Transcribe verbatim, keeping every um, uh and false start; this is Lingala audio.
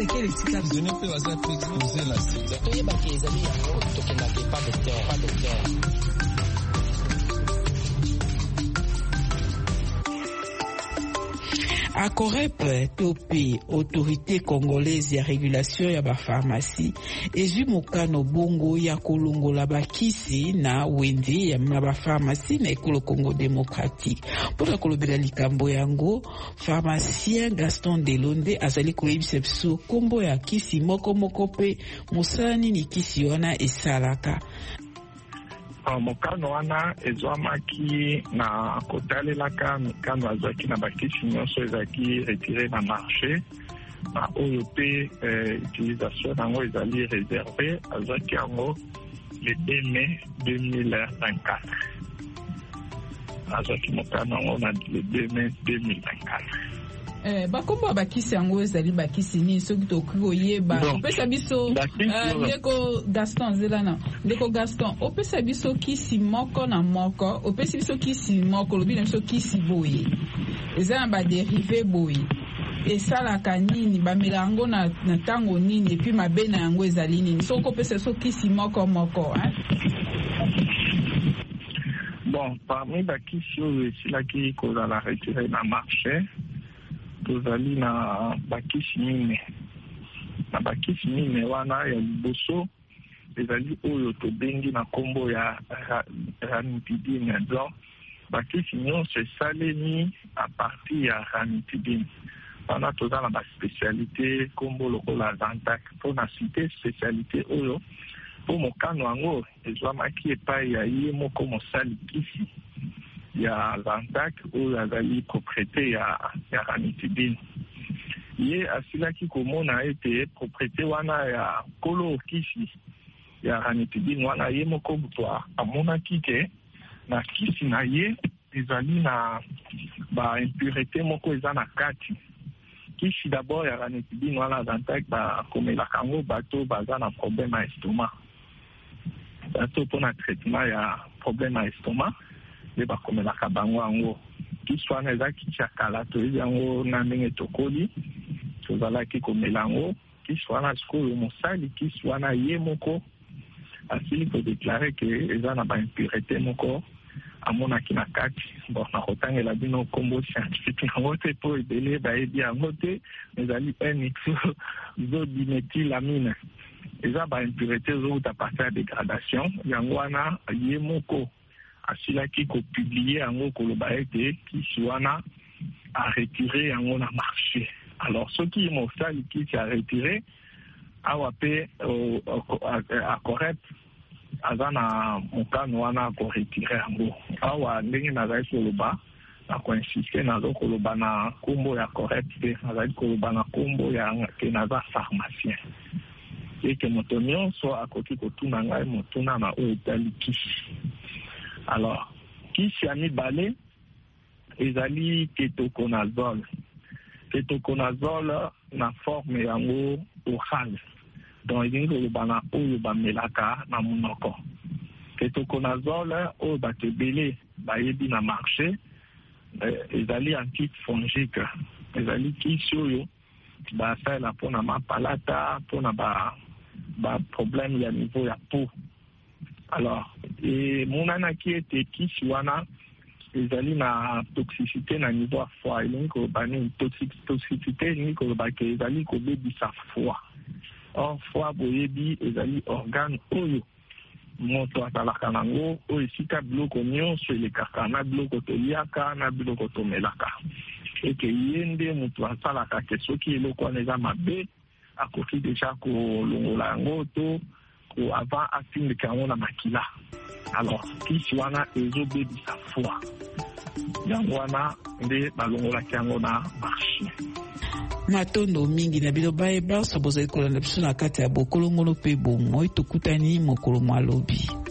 quel est le Je ne peux pas exposer la sida. Toye baki ezali yango tokenda ke pas docteur, pas docteur. Acorep topi autorité congolaise ya régulation ya ba pharmacie ezwi mokano bongo ya kolongola bakisi na wenze ya ba pharmacie na ekolo Congo démocratique. Pona kolobela likambo yango pharmacien Gaston Delonde azali koyebisa biso kombo ya kisi moko moko pe mosani ni kisi wana esalaka. Mokano wana ezwamaki na kotalelaka mikano azwaki na bakisi nyonso ezalaki retire na marché na oyo mpe utilisation nango ezali réservé azwaki yango le deux mai deux mille vingt-quatre. Azwaki mokano yango na le deux mai deux mille vingt-quatre. Eh, bakombo bakisi yango ezali bakisi nini soki tokoki koyeba opesa biso ndeko Gaston zelana ndeko Gaston opesa biso kisi moko na moko opesi biso kisi moko lobi na biso kisi boye eza na baderive boye esalaka nini bamela yango na ntango nini epi mabe na yango ezali nini soki opesa biso kisi moko moko hein? Bon, parmi bakisi oyo esilaki kozala retire na marché tozali na bakisi mine na bakisi mine wana ya liboso ezali oyo tobengi na kombo ya ranitidine. Donc bakisi nyonso esalemi a partir ya ranitidine wana toza na baspécialité kombo lokola Zantac. Mpona cité spécialité oyo mpo mokano yango ezwamaki epai ya ye moko mosali kisi ya Zantac oyo azali propriété ya, ya ranitidine. Ye asilaki komona ete propriété wana ya kolo kisi ya ranitidine wana ye moko buto amonaki ke na kisi na ye ezali na ba impureté moko eza na kati. Kisi d'abord ya ranitidine wana Zantac bakomelaka yango bato baza na problème ya estomac. Bato mpona traitement ya problème ya estomac le bakomelaka bango yango. Kisi wana eza kisi ya kala toyebi yango na ndenge tokoli tozalaki komela yango. Kisi wana sikoyo mosali kisi wana ye moko asili kodeklare ke eza na baimpureté moko amonaki na kati. Bon, nakotangela bino kombo scientifique yango te po ebele bayebi yango te ezali N-isodimethylamine. Eza baimpureté ezouta partir ya dégradation yango wana ye moko asilaki kopublie yango koloba ete kisi wana a retiré yango na marché. Alors soki mosali kisi a retiré awa pe Acorep aza na mokano wana koretire yango. Awa ndenge nazali koloba na koinsiste nazo koloba na kombo ya Acorep te nazali koloba na kombo ya ke naza pharmacien eke moto nyonso akoki kotuna ngai motuna na oyo etali kisi. Alors kisi ya mibale ezali ketoconazole. Ketoconazole na forme yango orale, donc elingi koloba na oyo bamelaka na monoko. Ketoconazole oyo bato ebele bayebi na marché ezali antifongique. Ezali kisi oyo basalela mpona mapalata mpona ba ba problème ya niveau ya peau. Alors e monanaki ete kisi wana ezali na toxicité na niveau ya foie. Elingi koloba nini toxicité elingi koloba ke ezali kobebisa foie. Or foie boyebi ezali organe oyo moto azalaka nango oyo esika biloko nyonso elekaka na biloko toliaka na biloko tomelaka. Eke ye nde moto asalaka ke soki eloko wana eza mabe akoki deja kolongola yango to avant atindika yango na makila. Alors kisi wana ezobebisa foie yango wana nde balongolaki yango na marché. Matondo mingi na bino bayeba sabozali kolanda biso na kati ya bokolongono pe bomoi tokutani mokolo malobi.